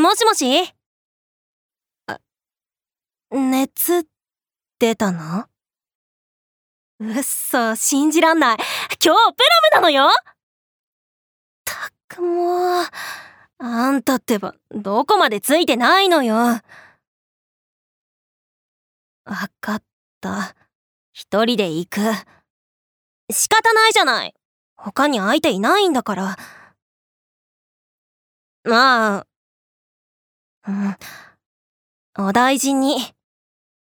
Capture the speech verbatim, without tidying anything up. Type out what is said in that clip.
もしもし？あ、熱出たの？うっそ、信じらんない。今日プロムなのよ。たくもう、あんたってばどこまでついてないのよ。わかった。一人で行く。仕方ないじゃない。他に相手いないんだから。まあ、うん。お大事に。